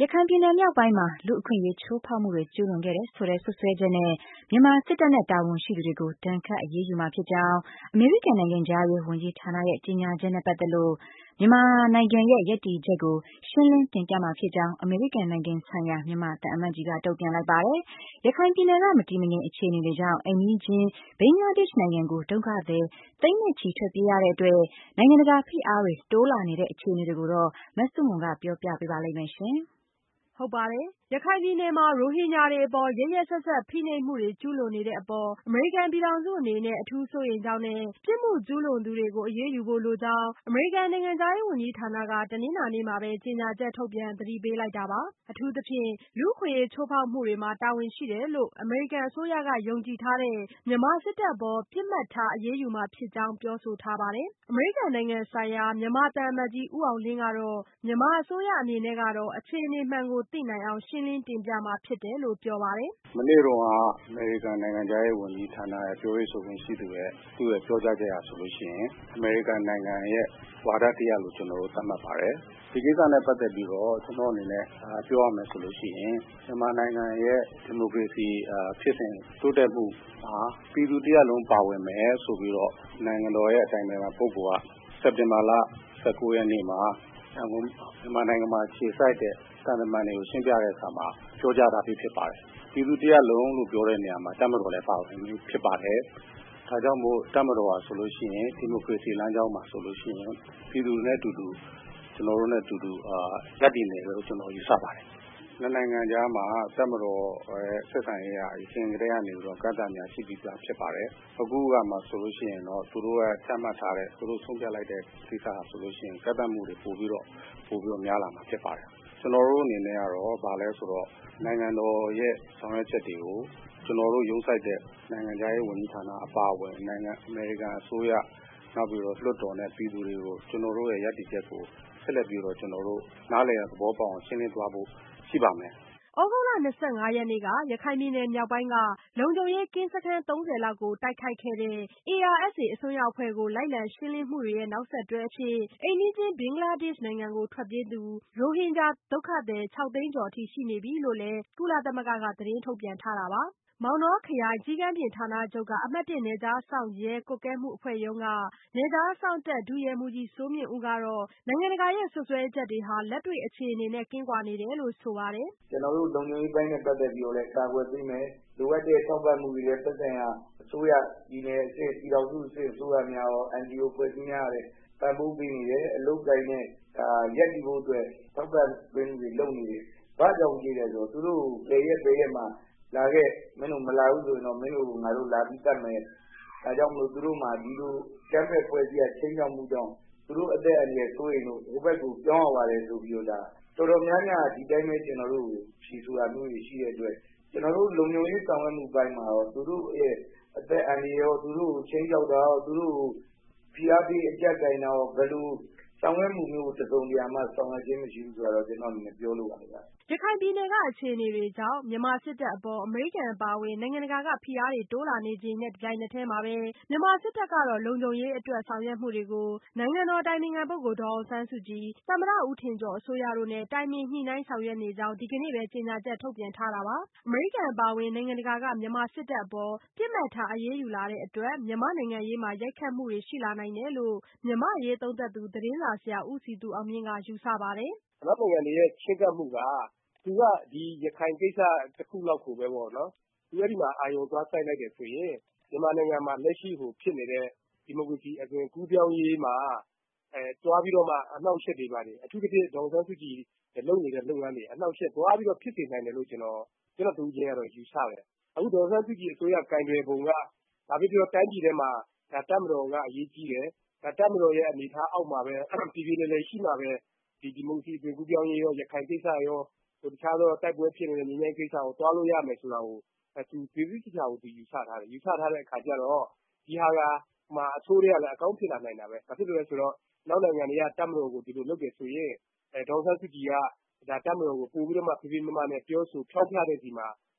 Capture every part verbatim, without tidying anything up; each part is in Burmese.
ခိုင်ပြည်နယ်မြောက်ပိုင်းမှာ လူ့အခွင့်အရေးချိုးဖောက်မှုတွေကျူးလွန်ခဲ့တယ်ဆိုတဲ့စွပ်စွဲချက်နဲ့ မြန်မာစစ်တပ်နဲ့တာဝန်ရှိသူတွေကို ဒဏ်ခတ်အရေးယူမှာဖြစ်ကြောင်း အမေရိကန်နိုင်ငံခြားရေးဝန်ကြီးဌာနရဲ့ကြေညာချက်နဲ့ပတ်သက်လို့ မြန်မာနိုင်ငံရဲ့ရပ်တည်ချက်ကို ရှင်းလင်းတင်ပြမှာဖြစ်ကြောင်း အမေရိကန်နိုင်ငံဆိုင်ရာမြန်မာသံအမတ်ကြီးကတုံ့ပြန်လိုက်ပါတယ်။ ရခိုင်ပြည်နယ်က မတည်မငြိမ်အခြေအနေတွေကြောင့် အိမ်နီးချင်းဘင်္ဂလားဒေ့ရှ်နိုင်ငံကို ဒုက္ခသည်သိန်းနဲ့ချီထွက်ပြေးရတဲ့အတွက် နိုင်ငံတကာဖိအားတွေတိုးလာနေတဲ့အခြေအနေတွေကိုတော့ မဆုမွန်ကပြောပြပေးပါလိမ့်မယ်။ရခိုင်ပြည်နယ်မှာ ရိုဟင်ဂျာတွေအပေါ် ရက်ရက်စက်စက်ဖိနှိပ်မှုတွေကျူးလွန်နေတဲ့အပေါ် အမေရိကန်ပြည်ထောင်စုအနေနဲ့ အထူးစိုးရိမ်ကြောင်းနဲ့ ပြစ်မှုကျူးလွန်သူတွေကိုအရေးယူဖို့လိုကြောင်း အမေရိကန်နိုင်ငံခြားရေးဝန်ကြီးဌာနက တနင်္လာနေ့မှာပဲ ကြေညာချက်ထုတ်ပြန်သတိပေးလိုက်တာပါ။ အထူးသဖြင့် လူ့အခွင့်အရေးချိုးဖောက်မှုတွေမှာတာဝန်ရှိတယ်လို့ အမေရိကန်အစိုးရကယုံကြည်ထားတဲ့ မြန်မာစစ်တပ်အပေါ် ပစ်မှတ်ထားအရေးယူမှာဖြစ်ကြောင်းပြောဆိုထားပါတယ်။ အမေရိကန်နိုင်ငံဆိုင်ရာမြန်မာသံအမတ်ကြီးဦးအောင်လင်းကတော့ မြန်မာအစိုးရအနေနဲ့ကတော့ အခြေအနေမှန်ကိုသိနိုင်အောင် ရှင်းလင်းတင်ပြမှာဖြစ်တယ်လို့ပြောပါတယ်။ "မနေ့တုန်းကအမေရိကန်နိုင်ငံခြားရေးဝန်ကြီးဌာနရဲ့ပြောရေးဆိုခွင့်ရှိသူရဲ့သူ့ရဲ့ပြောကြားချက်အရဆိုလို့ရှိရင် အမေရိကန်နိုင်ငံရဲ့ဝါဒတရပ်လို့ကျနော်တို့သတ်မှတ်ပါတယ်။ ဒီကိစ္စနဲ့ပတ်သက်ပြီးတော့ကျနော့်အနေနဲ့ပြောရမယ်ဆိုလို့ရှိရင်မြန်မာနိုင်ငံရဲ့ဒီမိုကရေစီဖြစ်စဉ်တိုးတက်မှုမှာပြည်သူတရပ်လုံးပါဝင်မယ်ဆိုပြီးတော့နိုင်ငံတော်ရဲ့အတိုင်ပင်ခံပုဂ္ဂိုလ်ကစက်တင်ဘာလ၁၉ရက်နေ့မှာမြန်မာနိုင်ငံမှာခြေစိုက်တဲ့သံတမန်တွေကိုရှင်းပြတဲ့အခါမှာပြောကြားထားပြီးဖြစ်ပါတယ်။ပြည်သူတရပ်လုံးလို့ပြောတဲ့နေရာမှာတပ်မတော်လည်းပါဝင်ပြီးဖြစ်ပါတယ်။ဒါကြောင့်မို့တပ်မတော်ဟာဆိုလို့ရှိရင်ဒီမိုကရေစီလမ်းကြောင်းမှာဆိုလို့ရှိရင်ပြည်သူတွေနဲ့အတူတူကျွန်တော်တို့နဲ့အတူတူရပ်တည်နေတယ်လို့ကျွန်တော်ယူဆပါတယ်။နှစ်နိုင်ငံကြားမှာတပ်မတော်ရဲ့ဆက်ဆံရေးဟာအရင်ကတည်းကနေပြီးတော့ကန့်သတ်များရှိပြီးသားဖြစ်ပါတယ်။အခုကမှဆိုလို့ရှိရင်တော့သူတို့ရဲ့ချမှတ်ထားတဲ့သူတို့ဆုံးဖြတ်လိုက်တဲ့ကိစ္စဟာဆိုလို့ရှိရင်ကန့်သတ်မှုတွေပို့ပြီးတော့ပို့ပြီးတော့များလာမှာဖြစ်ပါတယ်။ကျွန်တော်တို့အနေနဲ့ကတော့ဗာလဲဆိုတော့နိုင်ငံတော်ရဲ့ဆောင်ရွက်ချက်တွေကိုကျွန်တော်တို့ရုံးစိုက်တဲ့နိုင်ငံခြားရေးဝန်ကြီးဌာနအပါအဝင်နိုင်ငံအမေရိကန်အစိုးရနောက်ပြီးတော့လွှတ်တော်နဲ့ပြည်သူတွေကိုကျွန်တော်တို့ရဲ့ရပ်တည်ချက်ကိုဆက်လက်ပြီးတော့ကျွန်တော်တို့နားလည်သဘောပေါက်အောင်ရှင်းလင်းသွားဖို့ရှိပါမယ်။ " သြဂုတ်လ၂၅ရက်နေ့က ရခိုင်ပြည်နယ်မြောက်ပိုင်းက လုံခြုံရေးကင်းစခန်းသုံးဆယ်လောက်ကိုတိုက်ခိုက်ခဲ့တဲ့ အေအာအက်စ်အေ အစွန်းရောက်အဖွဲ့ကိုလိုက်လံရှင်းလင်းမှုတွေရဲ့နောက်ဆက်တွဲအဖြစ် အိမ်နီးချင်းဘင်္ဂလားဒေ့ရှ်နိုင်ငံကိုထွက်ပြေးသူ ရိုဟင်ဂျာဒုက္ခသည်ခြောက်သိန်းကျော်အထိရှိနေပြီလို့လည်း ကုလသမဂ္ဂကသတင်းထုတ်ပြန်ထားတာပါ။ မောင်တောခရိုင် ကျီးကန်းပြင်ဌာနချုပ်က အမှတ်၁နယ်ခြားစောင့်ရဲကွပ်ကဲမှုအဖွဲ့ရုံးက နယ်ခြားစောင့်တပ် ဒုရဲမှူးကြီးစိုးမြင့်ဦးကတော့ နိုင်ငံတကာရဲ့စွပ်စွဲချက်တွေဟာ လက်တွေ့အခြေအနေနဲ့ကင်းကွာနေတယ်လို့ဆိုပါတယ်။ "ကျနော်တို့လုံခြုံရေးပိုင်းနဲ့ပတ်သက်ပြီးတော့လည်းကာကွယ်ပေးမယ်။လိုအပ်တဲ့ထောက်ပံ့မှုတွေလည်းသက်ဆိုင်ရာအစိုးရပြည်နယ်အဆင့်ပြည်ထောင်စုအဆင့်အစိုးရများရော အန်ဂျီအိုအဖွဲ့အစည်းများကလည်းပံ့ပိုးပေးနေတယ်။အလုပ်အကိုင်နဲ့ရပ်တည်ဖို့အတွက်ထောက်ပံ့ပေးမှုတွေလုပ်နေတယ်။ဘာကြောင့်ပြေးလဲဆိုတော့သူတို့ဘယ်ရက်ဘယ်ရက်မှာလာခဲ့မင်းတို့မလာဘူးဆိုရင်တော့မင်းတို့ကိုငါတို့လာပြီးသတ်မယ်။ဒါကြောင့်မို့လို့သူတို့မှာဒီလိုအကြမ်းဖက်အဖွဲ့အစည်းကခြိမ်းခြောက်မှုကြောင့်သူတို့အသက်အန္တရာယ်စိုးရိမ်လို့ဟိုဘက်ကိုပြောင်းရပါတယ်ဆိုပြီးတော့ဒါတော်တော်များများဒီတိုင်းပဲကျနော်တို့ကိုဖြေဆိုတာမျိုးတွေရှိတဲ့အတွက်ကျနော်တို့လုံခြုံရေးဆောင်ရွက်မှုပိုင်းမှာရောသူတို့ရဲ့အသက်အန္တရာယ်ရောသူတို့ကိုခြိမ်းခြောက်တာရောသူတို့ကိုဖိအားပေးအကြပ်ကိုင်တာရောဘယ်လိုဆောင်ရွက်မှုမျိုးတစုံတရာမှဆောင်ရွက်ခြင်းမရှိဘူးဆိုတာတော့ကျနော့်အနေနဲ့ပြောလိုပါတယ်ဗျ။ " ရခိုင်ပြည်နယ်ကအခြေအနေတွေကြောင့် မြန်မာစစ်တပ်အပေါ် အမေရိကန်အပါအဝင် နိုင်ငံတကာကဖိအားတွေတိုးလာနေချိန်နဲ့တပြိုင်နက်တည်းမှာပဲ မြန်မာစစ်တပ်ကတော့ လုံခြုံရေးအတွက်ဆောင်ရွက်မှုတွေကို နိုင်ငံတော်အတိုင်ပင်ခံပုဂ္ဂိုလ်ဒေါ်အောင်ဆန်းစုကြည်၊ သမ္မတဦးထင်ကျော်အစိုးရတို့နဲ့ တိုင်ပင်ညှိနှိုင်းဆောင်ရွက်နေကြောင်း ဒီကနေ့ပဲကြေညာချက်ထုတ်ပြန်ထားတာပါ။ အမေရိကန်အပါအဝင်နိုင်ငံတကာက မြန်မာစစ်တပ်အပေါ် ပစ်မှတ်ထားအရေးယူလာတဲ့အတွက် မြန်မာ့နိုင်ငံရေးမှာရိုက်ခတ်မှုတွေရှိလာနိုင်တယ်လို့ မြန်မာ့အရေးသုံးသပ်သူ သတင်းစာဆရာဦးစည်သူအောင်မြင့်ကယူဆပါတယ်။ "အနောက်နိုင်ငံတွေရဲ့ချဉ်းကပ်မှုကသူကဒီရခိုင်ကိစ္စတခုလောက်ကိုပဲပေါ့နော်သူအဲဒီမှာအာရုံသွားစိုက်လိုက်တယ်ဆိုရင်မြန်မာနိုင်ငံမှာလက်ရှိဖြစ်နေတဲ့ဒီမိုကရေစီအသွင်ကူးပြောင်းရေးမှာအဲသွားပြီးတော့မှအနှောင့်အယှက်တွေပါတယ်အထူးသဖြင့်ဒေါ်အောင်ဆန်းစုကြည်လုပ်နေတဲ့လုပ်ငန်းတွေအနှောင့်အယှက်သွားပြီးတော့ဖြစ်စေနိုင်တယ်လို့ကျွန်တော်ကျွန်တော်တဦးချင်းကတော့ယူဆတယ်အခုဒေါ်အောင်ဆန်းစုကြည်အစိုးရကင်တွယ်ပုံကဒါဖြစ်ပြီးတော့တိုင်းပြည်ထဲမှာဒါတပ်မတော်ကအရေးကြီးတယ်ဒါတပ်မတော်ရဲ့အနေထားအောက်မှာပဲပြည်ပြည်လည်လည်ရှိမှာပဲဒီဒီမိုကရေစီအသွင်ကူးပြောင်းရေးရောရခိုင်ကိစ္စရောတခြားသောတိုက်ပွဲဖြစ်နေတဲ့ငြိမ်းချမ်းရေးကိစ္စကိုသွားလို့ရမယ်ဆိုတာကိုသူသေသေချာချာကိုသူယူဆထားတယ်ယူဆထားတဲ့အခါကျတော့ဒီဟာကမှာအဆိုးတွေကလည်းအကောင်းဖြစ်လာနိုင်တာပဲဘာဖြစ်လို့လဲဆိုတော့နောက်နိုင်ငံတွေကတပ်မတော်ကိုဒီလိုလုပ်တယ်ဆိုရင်အဲဒေါ်အောင်ဆန်းစုကြည်ကဒါတပ်မတော်ကိုပို့ပြီးတော့မှဖေးဖေးမမနဲ့ပြောဆိုဖျောက်ဖျတဲ့ဒီမှာ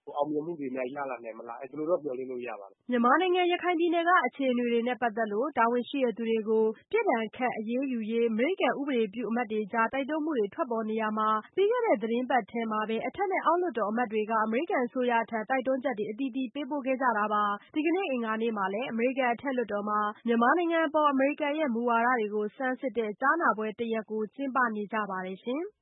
အောင်မြင်မှုတွေများရလာနိုင်မလား ဒီလိုတော့မျှော်လင့်လို့ရပါတယ်။မြန်မာနိုင်ငံရခိုင်ပြည်နယ်ကအခြေအနေတွေနဲ့ပတ်သက်လို့တာဝန်ရှိသူတွေကိုပြစ်ဒဏ်ခတ်အရေးယူရေးအမေရိကန်ဥပဒေပြုအမတ်တွေကြားတိုက်တွန်းမှုတွေထွက်ပေါ်နေရာမှာပြီးခဲ့တဲ့သတင်းပတ်ထဲမှာပဲအထက်နဲ့အောက်လွှတ်တော်အမတ်တွေကအမေရိကန်အစိုးရထံတိုက်တွန်းချက်တွေအသီးသီးပေးပို့ခဲ့ကြတာပါ။ဒီကနေ့အင်္ဂါနေ့မှာလည်းအမေရိကန်အထက်လွှတ်တော်မှာမြန်မာနိုင်ငံအပေါ်အမေရိကန်ရဲ့မူဝါဒတွေကိုဆန်းစစ်တဲ့ကြားနာပွဲတရပ်ကိုကျင်းပနေကြပါတယ်ရှင်။